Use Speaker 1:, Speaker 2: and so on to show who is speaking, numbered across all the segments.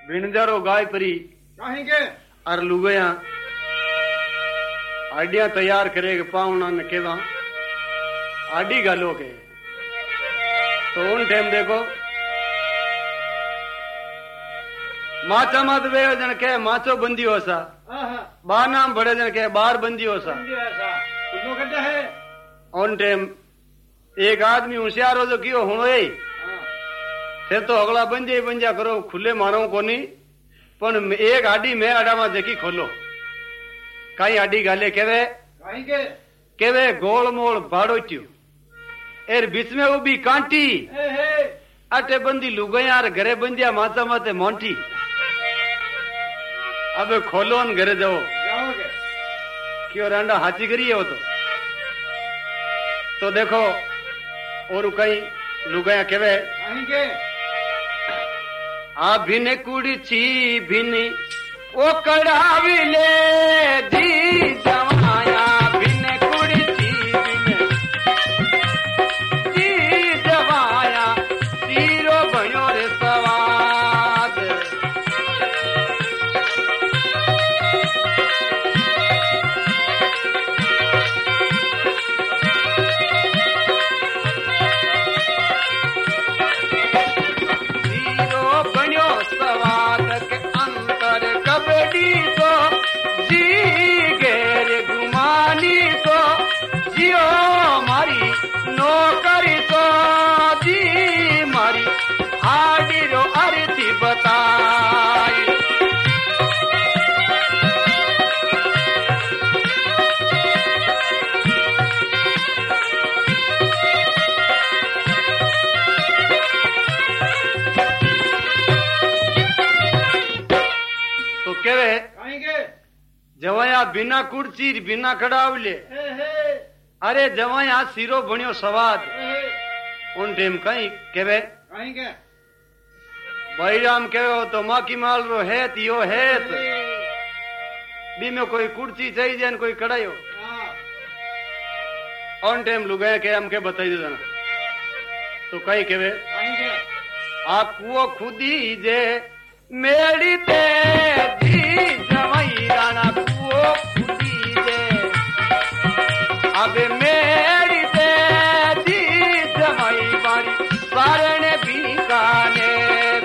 Speaker 1: भिणजारो गाय परी
Speaker 2: कहेंगे
Speaker 1: और लुगया आडिया तैयार करेगा पावना ने केवा आडी गालो के तो उन टाइम देखो माचा मत वे जन के माचो बंदी हो सा बार नाम बड़े जन के बार बंदी हो सा
Speaker 2: है
Speaker 1: उन टाइम एक आदमी होशियार हो जो कियो हुणो ए फिर तो अगला बंजा करो खुले मानो कोनी पण एक आडी में आडा में देखी खोलो कई आडी गाले केवे गोल मोल भाड़ोट्यो एर बीच में वो भी कांटी अटे बंदी लुगया घरे बंदिया माचा माते मोंटी अब खोलो न घरे जाओ क्यों रांडा हाची करिए हो तो देखो और कई लुगया केवे आ भिने कुड़ी छी भिनी ओ कड़ावी ले दी जवाया भिने कुड़ी छी भिने दी जवाया तीरो भयो रे सवाद नौकरी तो जी मारी हाडी रो अर्थी बताई तो केवे जवाया बिना कुर्सी बिना खड़ावले अरे जवाया सीरो बणियो सवाद उन टेम कहीं केवे भाई राम केवे हो तो माँ की माल रो है यो है बी में कोई कुर्सी चाहिए न कोई कड़ायो ऑन टाइम लुगाया के हम के बताई दे देना तो कहीं केवे आप वो खुदी जे मेरी ते दी जवाई राणा वो खुदी जे अबे मेरी ते दी जमाई बारी सारण बीकानेर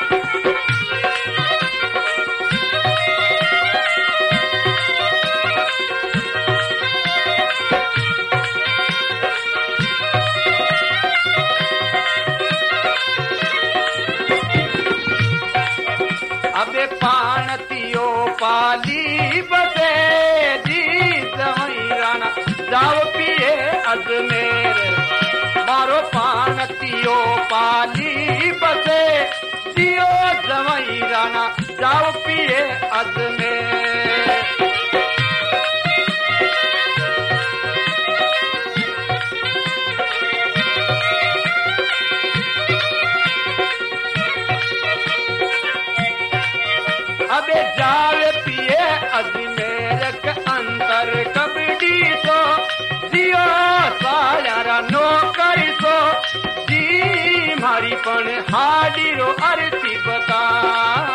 Speaker 1: अबे पानतियो पाली बसे दी जमाई राणा जाओ पिए अजमेर मारो पानतियो पाली बसे दियो जवाई राना जाओ पिए अजमेर अबे जावे पिए अजमेर के अंतर कबड्डी तो दियो सारा नौकरी सो दी मारी पण हाडी रो अर्थी बता